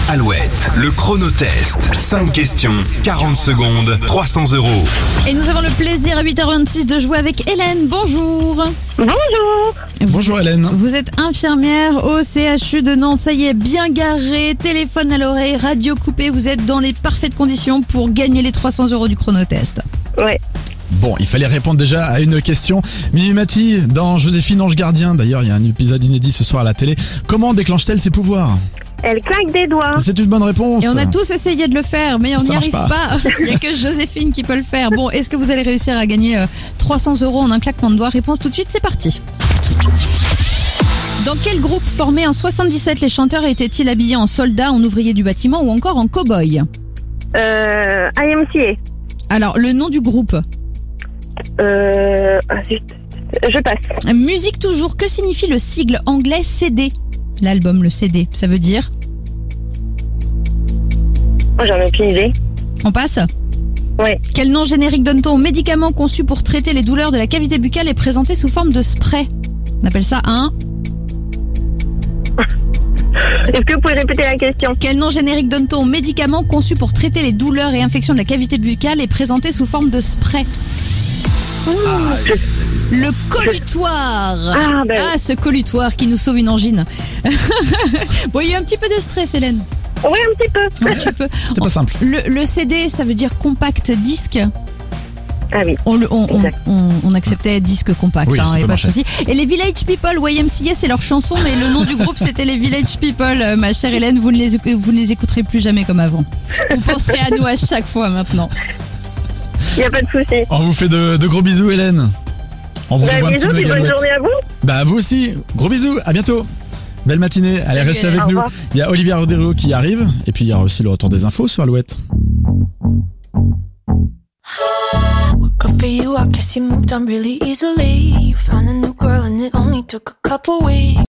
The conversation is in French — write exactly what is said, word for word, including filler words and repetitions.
Alouette, le chronotest. cinq questions, quarante secondes, trois cents euros. Et nous avons le plaisir à huit heures vingt-six de jouer avec Hélène. Bonjour. Bonjour. Bonjour Hélène. Vous êtes infirmière au C H U de Nantes. Ça y est, bien garé, téléphone à l'oreille, radio coupée. Vous êtes dans les parfaites conditions pour gagner les trois cents euros du chronotest. Ouais. Bon, il fallait répondre déjà à une question. Mimi Mati, dans Joséphine Ange Gardien, d'ailleurs il y a un épisode inédit ce soir à la télé. Comment déclenche-t-elle ses pouvoirs? Elle claque des doigts. C'est une bonne réponse. Et on a tous essayé de le faire, mais on Ça n'y marche arrive pas. pas. Il n'y a que Joséphine qui peut le faire. Bon, est-ce que vous allez réussir à gagner euh, trois cents euros en un claquement de doigts? Réponse tout de suite, c'est parti. Dans quel groupe formé en soixante-dix-sept les chanteurs étaient-ils habillés en soldats, en ouvriers du bâtiment ou encore en cow-boy? Euh, I M C Alors, le nom du groupe. A. Euh, ah, zut. Je passe. Musique toujours, que signifie le sigle anglais C D? L'album, le C D, ça veut dire? Oh, j'en ai aucune idée. On passe? Ouais. Quel nom générique donne-t-on au médicament conçu pour traiter les douleurs de la cavité buccale et présenté sous forme de spray? On appelle ça un... Est-ce que vous pouvez répéter la question? Quel nom générique donne-t-on au médicament conçu pour traiter les douleurs et infections de la cavité buccale et présenté sous forme de spray? Ah, Le colutoire. Ah, ben Ah, ce colutoire qui nous sauve une angine. Bon, il y a eu un petit peu de stress, Hélène. Oui, un petit peu. Un petit peu. c'était pas simple. Le, le C D, ça veut dire compact disque. Ah oui. On, le- on, on, Exact. on- on acceptait disque compact, Oui, hein, ça y a peut pas de marcher. souci. Et les Village People, Y M C A, c'est leur chanson, mais le nom du groupe c'était les Village People. Euh, ma chère Hélène, vous ne, les, éc- vous ne les écouterez plus jamais comme avant. Vous penserez à nous à chaque fois maintenant. Il n'y a pas de souci. On vous fait de, de gros bisous Hélène. On vous Bah, envoie un petit bisous, mug puis bonne Alouette. journée à vous. Bah vous aussi, gros bisous, à bientôt. Belle matinée, allez Salut, restez Hélène. avec Au nous. revoir. Il y a Olivia Rodrigo qui arrive et puis il y aura aussi le retour des infos sur Alouette. Good for you, I guess you moved on really easily. You found a new girl and it only took a couple weeks.